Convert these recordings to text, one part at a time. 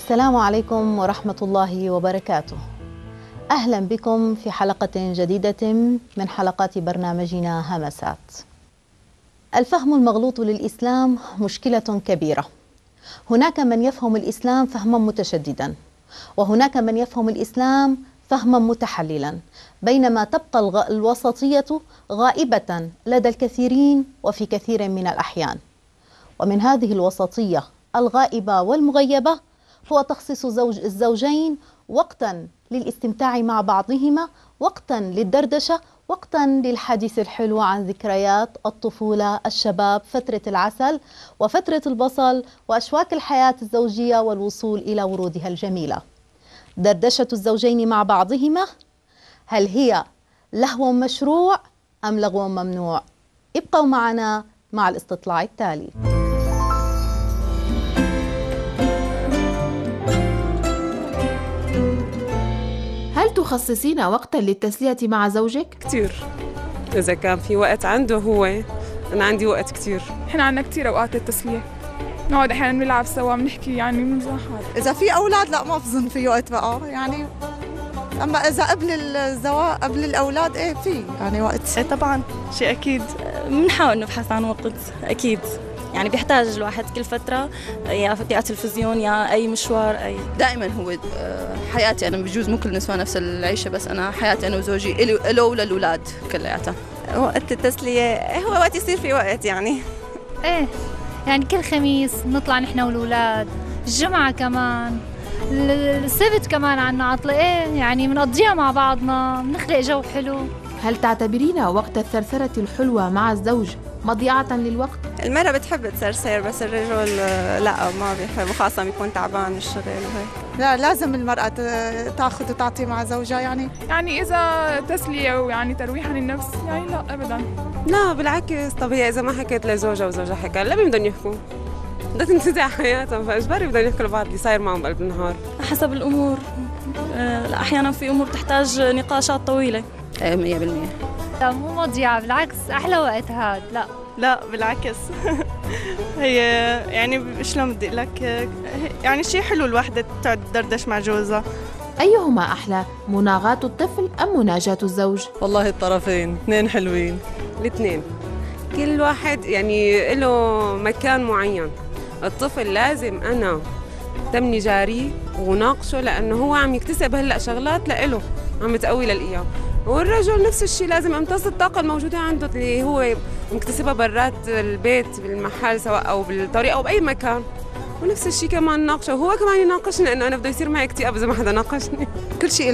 السلام عليكم ورحمة الله وبركاته. أهلا بكم في حلقة جديدة من حلقات برنامجنا همسات. الفهم المغلوط للإسلام مشكلة كبيرة. هناك من يفهم الإسلام فهما متشددا، وهناك من يفهم الإسلام فهما متحللا، بينما تبقى الوسطية غائبة لدى الكثيرين وفي كثير من الأحيان. ومن هذه الوسطية الغائبة والمغيبة هو تخصيص الزوجين وقتا للاستمتاع مع بعضهما، وقتا للدردشة، وقتا للحديث الحلو عن ذكريات الطفولة، الشباب، فترة العسل وفترة البصل وأشواك الحياة الزوجية والوصول إلى ورودها الجميلة. دردشة الزوجين مع بعضهما، هل هي لهو مشروع أم لغو ممنوع؟ ابقوا معنا مع الاستطلاع التالي. هل تخصصين وقتا للتسلية مع زوجك؟ كتير، إذا كان في وقت عنده هو. أنا عندي وقت كتير. إحنا عنا كتير أوقات للتسلية، نقعد أحيانا نلعب سوا، بنحكي يعني بنمزح. إذا في أولاد لا ما بظن في وقت بقى يعني، أما إذا قبل الزواج قبل الأولاد إيه في يعني وقت. إيه طبعاً شيء أكيد، بنحاول نبحث عن وقت أكيد، يعني بيحتاج الواحد كل فترة يا تلفزيون يا أي مشوار أي. دائما هو حياتي أنا، بجوز مو كل النسوان نفس العيشة، بس أنا حياتي أنا وزوجي له وللأولاد كلياتها. وقت التسلية هو وقت يصير في وقت يعني. إيه يعني كل خميس نطلع نحن والأولاد، الجمعة كمان، السبت كمان عنا عطلة، إيه يعني بنقضيها مع بعضنا، بنخلق جو حلو. هل تعتبرين وقت الثرثرة الحلوة مع الزوج مضيعة للوقت؟ المرأة بتحب تسرسر، بس الرجل لا ما بيحب، خاصة بيكون تعبان من الشغل وهيك. لا لازم المرأة تاخذ وتعطي مع زوجها يعني إذا تسلية ويعني ترويح عن النفس يعني لا أبدا. لا بالعكس، طبيعي إذا ما حكيت لزوجها وزوجها حكى لا بدهم يحكوا، بدها تنتزع حياتهم، فإجباري بدهم يحكوا لبعض اللي صاير معهم بقلب النهار. حسب الأمور، أحيانا في أمور تحتاج نقاشات طويلة. 100%. لا مو مضيعة، بالعكس أحلى وقت هاد. لا بالعكس هي يعني شلون بدي لك، يعني شيء حلو الوحدة تقعد تدردش مع جوزها. أيهما أحلى، مناغاة الطفل أم مناجاة الزوج؟ والله الطرفين، اثنين حلوين. الاثنين، كل واحد يعني له مكان معين. الطفل لازم أنا تمني جاري وناقشه، لأنه هو عم يكتسب هلأ شغلات لإله عم تقوي للقيام. والرجل نفس الشيء، لازم امتص الطاقة الموجودة عنده اللي هو مكتسبها برات البيت بالمحل سواء أو بالطريق أو بأي مكان. ونفس الشيء كمان ناقشه، وهو كمان يناقشني، لأنه أنا بده يصير معي اكتئاب إذا ما حدا ناقشني. كل شيء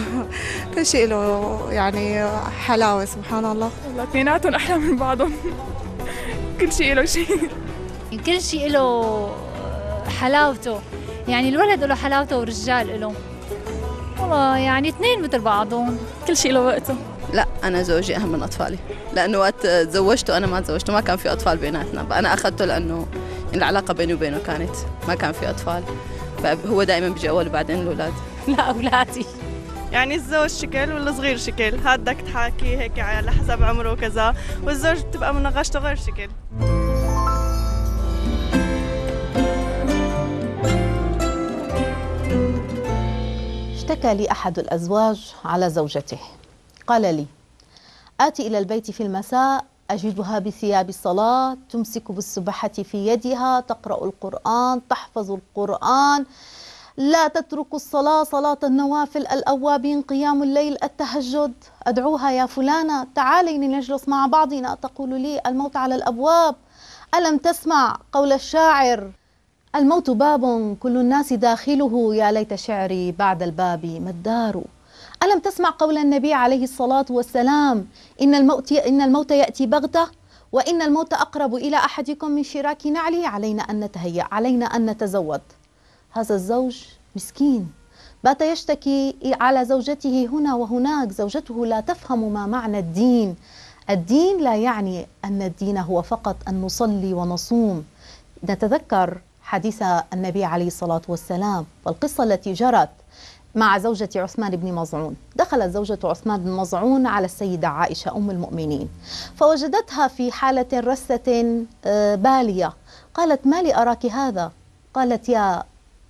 له يعني حلاوة، سبحان الله. اثنيناتهم أحلى من بعضهم. كل شيء له شيء، كل شيء له حلاوته، يعني الولد له حلاوته والرجال له. والله يعني اثنين مثل بعضهم، كل شيء له وقته. لا أنا زوجي أهم من أطفالي، لأنه وقت تزوجته أنا ما تزوجته ما كان في أطفال بيناتنا، أنا أخذته لأنه العلاقة بيني وبينه كانت ما كان في أطفال، فهو دائما بيجي أول وبعدين الأولاد. لا أولادي يعني الزوج شكل والصغير شكل، هاد بدك تحاكي هيك على حسب عمره وكذا، والزوج بتبقى مناقشته غير شكل. اشتكى لي أحد الأزواج على زوجته، قال لي: آتي إلى البيت في المساء أجدها بثياب الصلاة، تمسك بالسبحة في يدها، تقرأ القرآن، تحفظ القرآن، لا تترك الصلاة، صلاة النوافل، الأوابين، قيام الليل، التهجد. أدعوها: يا فلانة تعالي نجلس مع بعضنا. تقول لي: الموت على الأبواب، ألم تسمع قول الشاعر: الموت باب كل الناس داخله، يا ليت شعري بعد الباب ما الدار. ألم تسمع قول النبي عليه الصلاة والسلام: إن الموت يأتي بغتة، وإن الموت أقرب إلى أحدكم من شراك نعله، علينا أن نتهيأ، علينا أن نتزود. هذا الزوج مسكين بات يشتكي على زوجته هنا وهناك، زوجته لا تفهم ما معنى الدين. الدين لا يعني أن الدين هو فقط أن نصلي ونصوم. نتذكر حديث النبي عليه الصلاة والسلام والقصة التي جرت مع زوجة عثمان بن مظعون. دخلت زوجة عثمان بن مظعون على السيدة عائشة أم المؤمنين، فوجدتها في حالة رسة بالية. قالت: ما لي أراك هذا؟ قالت: يا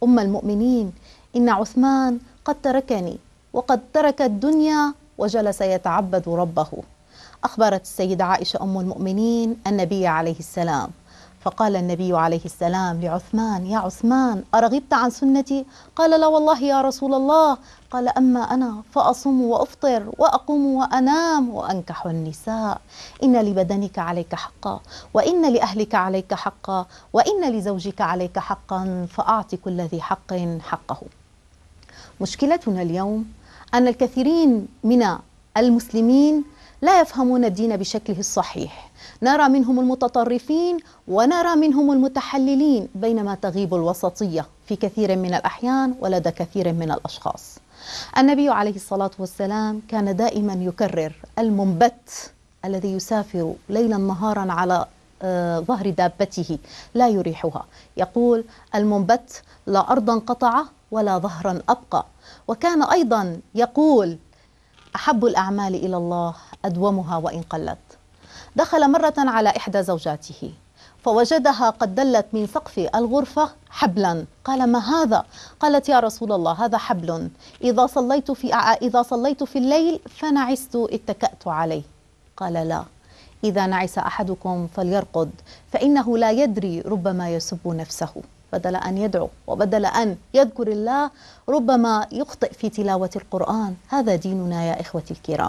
أم المؤمنين إن عثمان قد تركني وقد ترك الدنيا وجلس يتعبد ربه. أخبرت السيدة عائشة أم المؤمنين النبي عليه السلام، فقال النبي عليه السلام لعثمان: يا عثمان، أرغبت عن سنتي؟ قال: لا والله يا رسول الله. قال: أما أنا فأصوم وأفطر وأقوم وأنام وأنكح النساء. إن لبدنك عليك حقا، وإن لأهلك عليك حقا، وإن لزوجك عليك حقا، فأعط كل ذي حق حقه. مشكلتنا اليوم أن الكثيرين من المسلمين لا يفهمون الدين بشكله الصحيح. نرى منهم المتطرفين ونرى منهم المتحللين، بينما تغيب الوسطية في كثير من الأحيان ولدى كثير من الأشخاص. النبي عليه الصلاة والسلام كان دائما يكرر: المنبت الذي يسافر ليلا نهارا على ظهر دابته لا يريحها، يقول: المنبت لا أرضا قطع ولا ظهرا أبقى. وكان أيضا يقول: أحب الأعمال إلى الله أدومها وإن قلت. دخل مرة على إحدى زوجاته فوجدها قد دلت من سقف الغرفة حبلا. قال: ما هذا؟ قالت: يا رسول الله، هذا حبل إذا صليت في الليل فنعست اتكأت عليه. قال: لا، إذا نعس أحدكم فليرقد، فإنه لا يدري، ربما يسب نفسه. بدل أن يدعو وبدل أن يذكر الله ربما يخطئ في تلاوة القرآن. هذا ديننا يا إخوتي الكرام.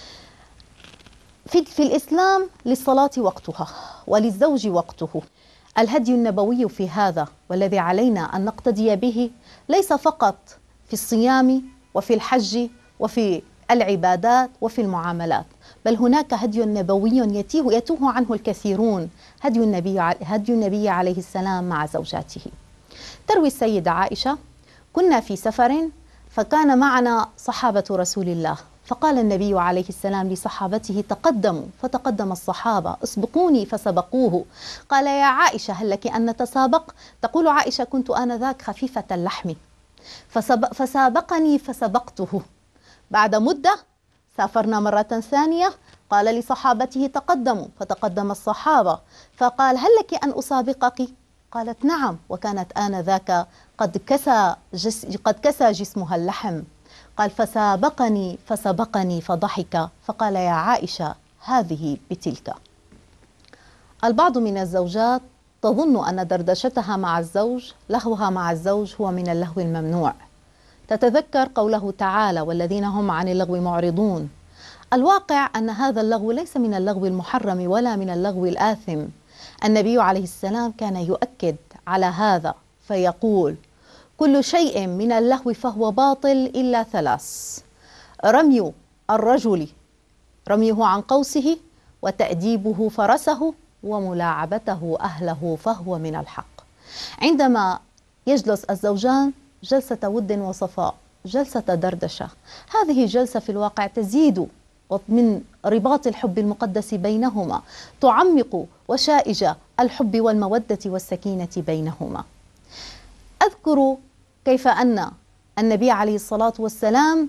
في الإسلام للصلاة وقتها وللزوج وقته. الهدي النبوي في هذا والذي علينا أن نقتدي به ليس فقط في الصيام وفي الحج وفي العبادات وفي المعاملات، بل هناك هدي نبوي يتوه عنه الكثيرون، هدي النبي عليه السلام مع زوجاته. تروي السيدة عائشة: كنا في سفر فكان معنا صحابة رسول الله، فقال النبي عليه السلام لصحابته: تقدموا، فتقدم الصحابة: اسبقوني، فسبقوه. قال: يا عائشة، هل لك أن نتسابق؟ تقول عائشة: كنت آنذاك خفيفة اللحم فسابقني فسبقته. بعد مدة سافرنا مرة ثانية، قال لصحابته: تقدموا، فتقدم الصحابة، فقال: هل لك أن أسابقك؟ قالت: نعم، وكانت آنذاك قد كسى جسمها اللحم. قال: فسابقني فسبقني فضحك، فقال: يا عائشة، هذه بتلك. البعض من الزوجات تظن أن دردشتها مع الزوج، لهوها مع الزوج، هو من اللهو الممنوع. تتذكر قوله تعالى: والذين هم عن اللغو معرضون. الواقع أن هذا اللغو ليس من اللغو المحرم ولا من اللغو الآثم. النبي عليه السلام كان يؤكد على هذا فيقول: كل شيء من اللهو فهو باطل إلا ثلاث: رمي الرجل رميه عن قوسه، وتأديبه فرسه، وملاعبته أهله فهو من الحق. عندما يجلس الزوجان جلسة ود وصفاء، جلسة دردشة، هذه الجلسة في الواقع تزيد من رباط الحب المقدس بينهما، تعمق وشائج الحب والمودة والسكينة بينهما. أذكر كيف أن النبي عليه الصلاة والسلام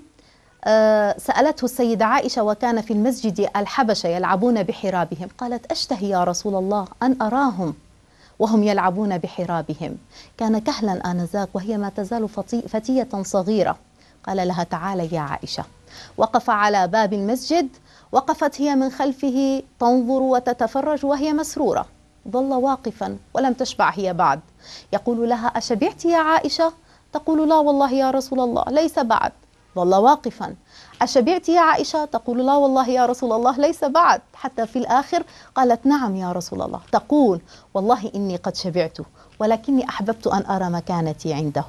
سألته السيدة عائشة وكان في المسجد الحبشة يلعبون بحرابهم، قالت: أشتهي يا رسول الله أن أراهم وهم يلعبون بحرابهم. كان كهلا آنذاك وهي ما تزال فتية صغيرة. قال لها: تعالي يا عائشة. وقف على باب المسجد، وقفت هي من خلفه تنظر وتتفرج وهي مسرورة. ظل واقفا ولم تشبع هي بعد. يقول لها: أشبعت يا عائشة؟ تقول: لا والله يا رسول الله، ليس بعد. ظل واقفا. أشبعت يا عائشة؟ تقول: لا والله يا رسول الله، ليس بعد. حتى في الآخر قالت: نعم يا رسول الله. تقول: والله إني قد شبعت، ولكني أحببت أن أرى مكانتي عنده.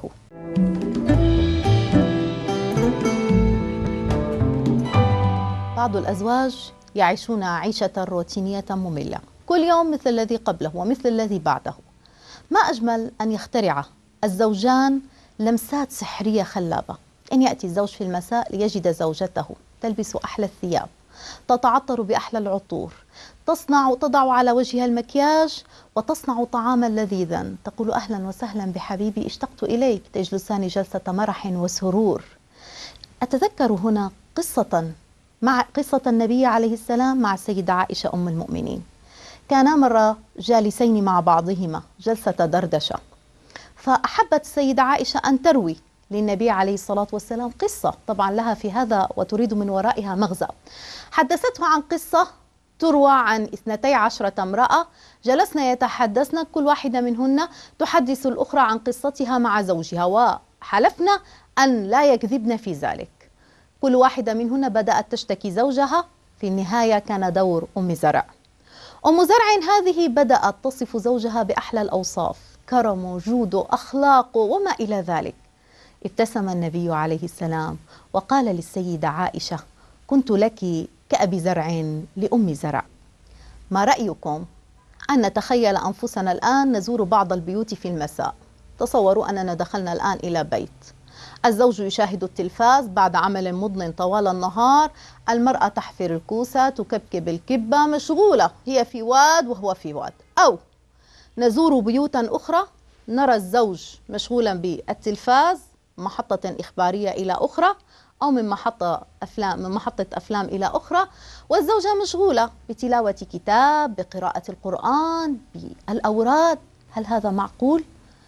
بعض الأزواج يعيشون عيشة روتينية مملة، كل يوم مثل الذي قبله ومثل الذي بعده. ما أجمل أن يخترع الزوجان لمسات سحرية خلابة. أن يأتي الزوج في المساء ليجد زوجته تلبس أحلى الثياب، تتعطر بأحلى العطور، تضع على وجهها المكياج، وتصنع طعاما لذيذا. تقول: أهلا وسهلا بحبيبي، اشتقت إليك. تجلسان جلسة مرح وسرور. أتذكر هنا قصة النبي عليه السلام مع السيدة عائشة أم المؤمنين. كانا مرة جالسين مع بعضهما جلسة دردشة، فأحبت السيدة عائشة أن تروي للنبي عليه الصلاة والسلام قصة طبعا لها في هذا وتريد من ورائها مغزى. حدثته عن قصة تروى عن 12 امرأة جلسن يتحدثن، كل واحدة منهن تحدث الأخرى عن قصتها مع زوجها، وحلفن أن لا يكذبن في ذلك. كل واحدة منهن بدأت تشتكي زوجها. في النهاية كان دور أم زرع. أم زرع هذه بدأت تصف زوجها بأحلى الأوصاف، كرم وجود أخلاق وما إلى ذلك. ابتسم النبي عليه السلام وقال للسيدة عائشة: كنت لك كأبي زرع لأم زرع. ما رأيكم أن نتخيل أنفسنا الآن نزور بعض البيوت في المساء؟ تصوروا أننا دخلنا الآن إلى بيت، الزوج يشاهد التلفاز بعد عمل مضن طوال النهار، المرأة تحفر الكوسة، تكبكب الكبة، مشغولة، هي في واد وهو في واد. أو نزور بيوتا أخرى نرى الزوج مشغولا بالتلفاز، محطة إخبارية إلى أخرى، أو من محطة أفلام إلى أخرى، والزوجة مشغولة بتلاوة كتاب، بقراءة القرآن، بالأوراد. هل هذا معقول؟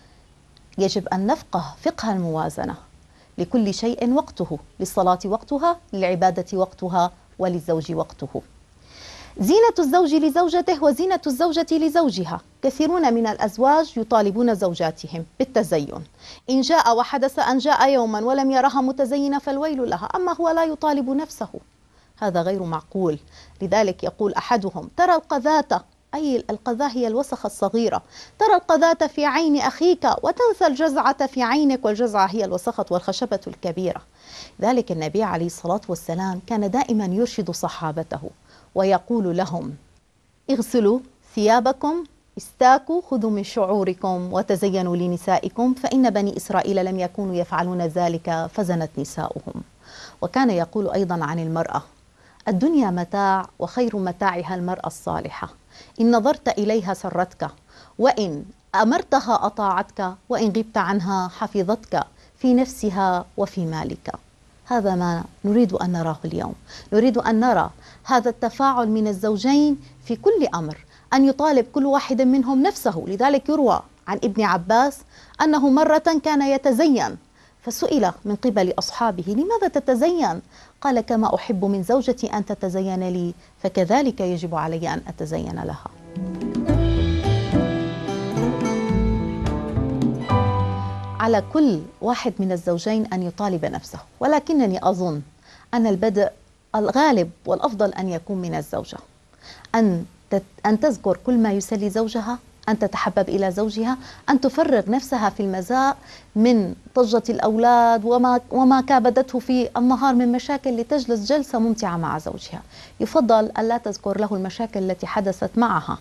يجب أن نفقه فقه الموازنة. لكل شيء وقته، للصلاة وقتها، للعبادة وقتها، وللزوج وقته. زينة الزوج لزوجته وزينة الزوجة لزوجها. كثيرون من الأزواج يطالبون زوجاتهم بالتزين، إن جاء وحدث أن جاء يوما ولم يرها متزينة فالويل لها، أما هو لا يطالب نفسه. هذا غير معقول. لذلك يقول أحدهم: ترى القذاة، أي القذاة هي الوسخة الصغيرة، ترى القذاة في عين أخيك وتنسى الجزعة في عينك، والجزعة هي الوسخة والخشبة الكبيرة. ذلك النبي عليه الصلاة والسلام كان دائما يرشد صحابته ويقول لهم: اغسلوا ثيابكم، استاكوا، خذوا من شعوركم وتزينوا لنسائكم، فإن بني إسرائيل لم يكونوا يفعلون ذلك فزنت نساؤهم. وكان يقول أيضا عن المرأة: الدنيا متاع وخير متاعها المرأة الصالحة، إن نظرت إليها سرتك، وإن أمرتها أطاعتك، وإن غبت عنها حفظتك في نفسها وفي مالك. هذا ما نريد أن نراه اليوم. نريد أن نرى هذا التفاعل من الزوجين في كل أمر، أن يطالب كل واحد منهم نفسه. لذلك يروى عن ابن عباس أنه مرة كان يتزين، فسئل من قبل أصحابه: لماذا تتزين؟ قال: كما أحب من زوجتي أن تتزين لي، فكذلك يجب علي أن أتزين لها. على كل واحد من الزوجين أن يطالب نفسه، ولكنني أظن أن البدء الغالب والأفضل أن يكون من الزوجة، أن تذكر كل ما يسلي زوجها، أن تتحبب إلى زوجها، أن تفرغ نفسها في المساء من ضجة الأولاد وما كابدته في النهار من مشاكل، لتجلس جلسة ممتعة مع زوجها. يفضل أن لا تذكر له المشاكل التي حدثت معها،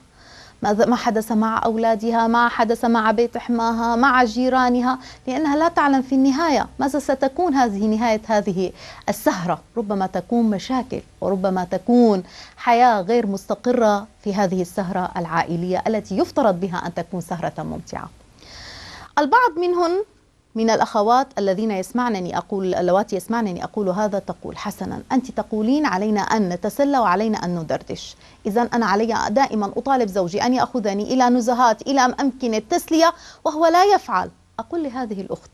ما حدث مع أولادها، ما حدث مع بيت حماها، مع جيرانها، لأنها لا تعلم في النهاية ماذا ستكون نهاية هذه السهرة. ربما تكون مشاكل، وربما تكون حياة غير مستقرة في هذه السهرة العائلية التي يفترض بها أن تكون سهرة ممتعة. البعض منهن من الأخوات الذين اللواتي يسمعنني أقول هذا تقول: حسنا، أنت تقولين علينا أن نتسلى وعلينا أن ندردش، إذا أنا علي دائما أطالب زوجي أن يأخذني إلى نزهات، إلى أماكن التسلية، وهو لا يفعل. أقول لهذه الأخت: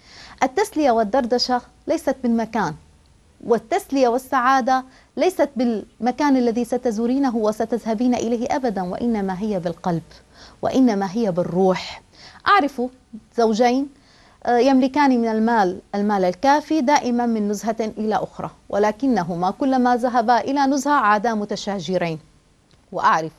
التسلية والدردشة ليست بالمكان، والتسلية والسعادة ليست بالمكان الذي ستزورينه وستذهبين إليه أبدا، وإنما هي بالقلب، وإنما هي بالروح. أعرف زوجين يملكان من المال الكافي دائما من نزهة إلى أخرى، ولكنهما كلما ذهبا إلى نزهة عادا متشاجرين. وأعرف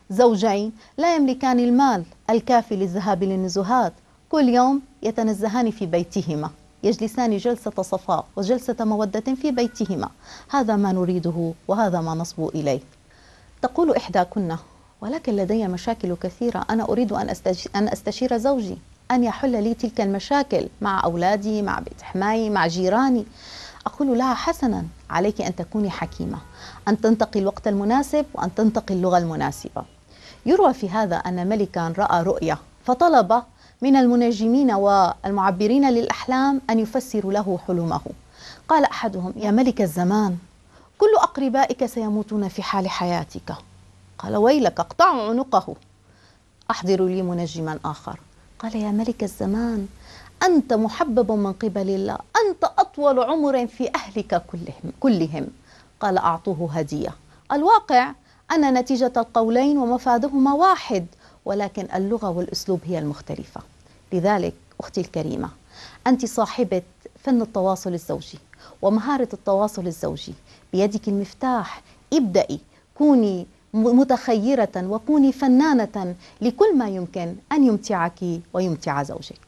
زوجين لا يملكان المال الكافي للذهاب للنزهات، كل يوم يتنزهان في بيتهما، يجلسان جلسة صفاء وجلسة مودة في بيتهما. هذا ما نريده وهذا ما نصبو إليه. تقول إحداكن: ولكن لدي مشاكل كثيرة، أنا أريد أن أستشير زوجي أن يحل لي تلك المشاكل مع أولادي، مع بيت حماي، مع جيراني. أقول لها: حسنا، عليك أن تكوني حكيمة، أن تنتقي الوقت المناسب وأن تنتقي اللغة المناسبة. يروى في هذا أن ملكا رأى رؤيا فطلب من المنجمين والمعبرين للأحلام أن يفسروا له حلمه. قال أحدهم: يا ملك الزمان، كل أقربائك سيموتون في حال حياتك. قال: ويلك، اقطعوا عنقه. أحضروا لي منجما آخر. قال: يا ملك الزمان، أنت محبب من قبل الله، أنت أطول عمر في أهلك كلهم. قال: أعطوه هدية. الواقع أن نتيجة القولين ومفادهما واحد، ولكن اللغة والأسلوب هي المختلفة. لذلك أختي الكريمة، أنت صاحبة فن التواصل الزوجي ومهارة التواصل الزوجي، بيدك المفتاح. ابدأي، كوني متخيرة وكوني فنانة لكل ما يمكن أن يمتعك ويمتع زوجك.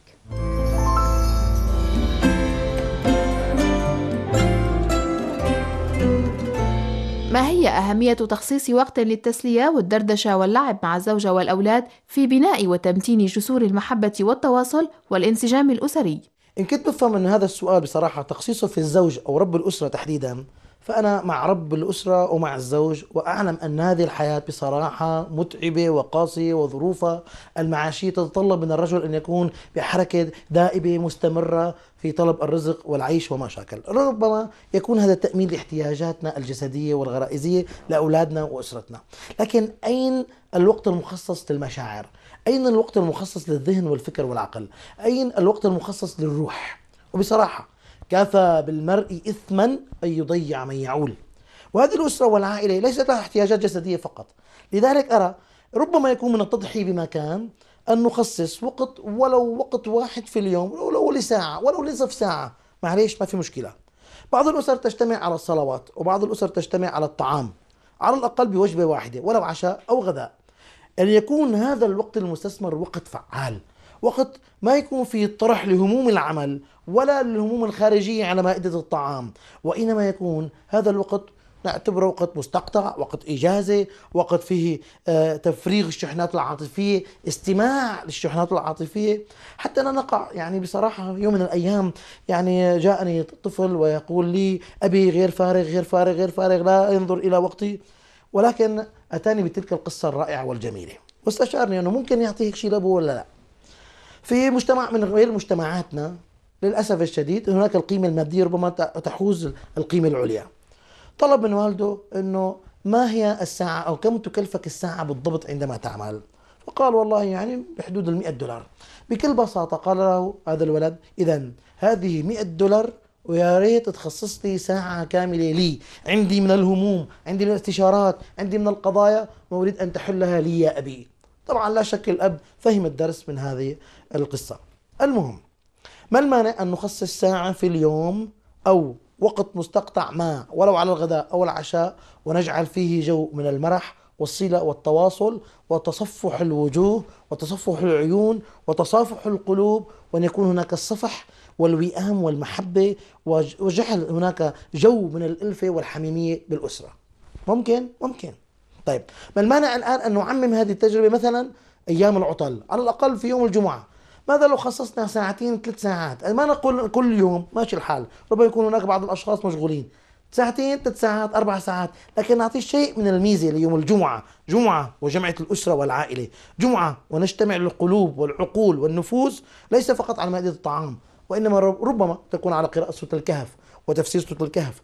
ما هي أهمية تخصيص وقت للتسلية والدردشة واللعب مع الزوجة والأولاد في بناء وتمتين جسور المحبة والتواصل والانسجام الأسري؟ إن كنت بفهم أن هذا السؤال بصراحة تخصيصه في الزوج أو رب الأسرة تحديدا، فأنا مع رب الأسرة ومع الزوج، وأعلم أن هذه الحياة بصراحة متعبة وقاسية، وظروفها المعاشية تتطلب من الرجل أن يكون بحركة دائبة مستمرة في طلب الرزق والعيش وما شاكل. ربما يكون هذا تأمين لاحتياجاتنا الجسدية والغرائزية لأولادنا وأسرتنا، لكن أين الوقت المخصص للمشاعر؟ أين الوقت المخصص للذهن والفكر والعقل؟ أين الوقت المخصص للروح؟ وبصراحة كفى بالمرء إثما أن يضيع من يعول. وهذه الأسرة والعائلة ليست لها احتياجات جسدية فقط، لذلك أرى ربما يكون من التضحية بمكان أن نخصص وقت، ولو وقت واحد في اليوم، ولو لساعة، ولو نصف ساعة، معليش ما في مشكلة. بعض الأسر تجتمع على الصلوات، وبعض الأسر تجتمع على الطعام، على الأقل بوجبة واحدة ولو عشاء أو غداء. أن يكون هذا الوقت المستثمر وقت فعال، وقت ما يكون فيه طرح لهموم العمل ولا للهموم الخارجية على مائدة الطعام، وإنما يكون هذا الوقت نعتبره وقت مستقطع، وقت إجازة، وقت فيه تفريغ الشحنات العاطفية، استماع للشحنات العاطفية. حتى أنا نقع يعني بصراحة يوم من الأيام يعني جاءني طفل ويقول لي: أبي غير فارغ غير فارغ غير فارغ، لا ينظر إلى وقتي. ولكن أتاني بتلك القصة الرائعة والجميلة واستشعرني أنه ممكن يعطي هيك شيء لأبوه ولا لا. في مجتمع من غير مجتمعاتنا للأسف الشديد هناك القيمة المادية ربما تحوز القيمة العليا. طلب من والده أنه ما هي الساعة أو كم تكلفك الساعة بالضبط عندما تعمل؟ فقال: والله يعني بحدود $100. بكل بساطة قال له هذا الولد: إذن هذه $100 ويا ريت تخصص لي ساعة كاملة لي، عندي من الهموم، عندي من الاستشارات، عندي من القضايا، وأريد أن تحلها لي يا أبي. طبعا لا شك الأب فهم الدرس من هذه القصة. المهم، ما المانع أن نخصص ساعة في اليوم أو وقت مستقطع ما ولو على الغداء أو العشاء، ونجعل فيه جو من المرح والصلة والتواصل وتصفح الوجوه وتصفح العيون وتصافح القلوب، وأن يكون هناك الصفح والوئام والمحبة، وجعل هناك جو من الألفة والحميمية بالأسرة. ممكن؟ طيب، ما المانع الآن أن نعمم هذه التجربة مثلا أيام العطل، على الأقل في يوم الجمعة؟ ماذا لو خصصنا 2 3 ساعات؟ ما نقول كل يوم، ماشي الحال، ربما يكون هناك بعض الأشخاص مشغولين، 2 3 ساعات 4 ساعات، لكن نعطي شيء من الميزة ليوم الجمعة، جمعة وجمعة الأسرة والعائلة، جمعة ونجتمع القلوب والعقول والنفوس، ليس فقط على مائدة الطعام، وإنما ربما تكون على قراءة سورة الكهف وتفسير سورة الكهف،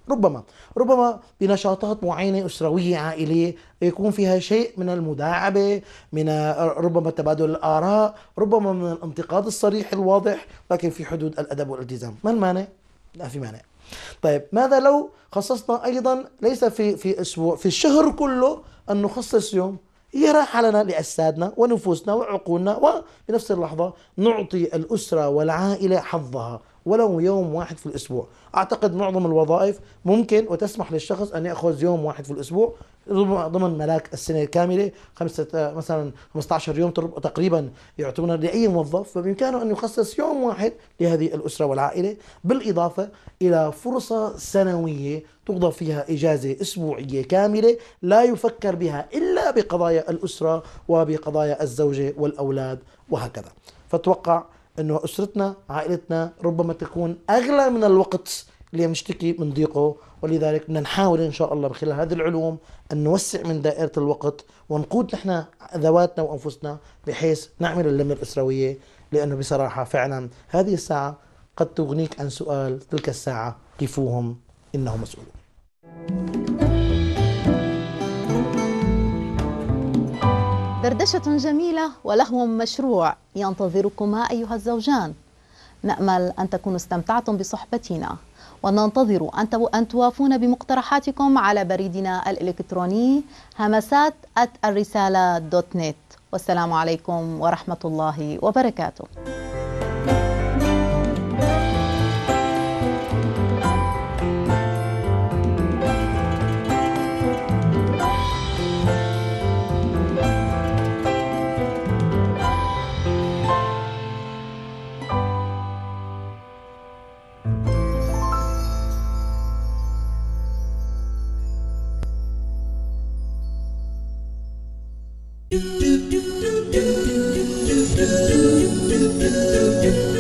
ربما بنشاطات معينة أسروية عائلية يكون فيها شيء من المداعبة، من ربما تبادل الآراء، ربما من الانتقاد الصريح الواضح، لكن في حدود الأدب والالتزام. ما المانع؟ لا في مانع. طيب، ماذا لو خصصنا أيضا ليس في أسبوع، في الشهر كله أن نخصص يوم هي راحة لنا لأجسادنا ونفوسنا وعقولنا، وبنفس اللحظة نعطي الأسرة والعائلة حظها ولو يوم واحد في الأسبوع. أعتقد معظم الوظائف ممكن وتسمح للشخص أن يأخذ يوم واحد في الأسبوع ضمن ملاك السنة الكاملة، مثلا 15 يوم تقريبا يعطونا لأي موظف، فبإمكانه أن يخصص يوم واحد لهذه الأسرة والعائلة، بالإضافة إلى فرصة سنوية تقضى فيها إجازة أسبوعية كاملة لا يفكر بها إلا بقضايا الأسرة وبقضايا الزوجة والأولاد وهكذا. فتوقع أنه أسرتنا عائلتنا ربما تكون أغلى من الوقت اللي نشتكي من ضيقه، ولذلك بدنا نحاول إن شاء الله من خلال هذه العلوم أن نوسع من دائرة الوقت ونقود نحن ذواتنا وأنفسنا بحيث نعمل اللمة الأسروية، لأنه بصراحة فعلا هذه الساعة قد تغنيك عن سؤال تلك الساعة: قفوهم إنهم مسؤولون. دردشة جميلة ولهو مشروع ينتظركما أيها الزوجان. نأمل أن تكونوا استمتعتم بصحبتنا، وننتظر أن توافون بمقترحاتكم على بريدنا الإلكتروني همسات@الرسالة.net. والسلام عليكم ورحمة الله وبركاته. Do do do do do do do do do do do.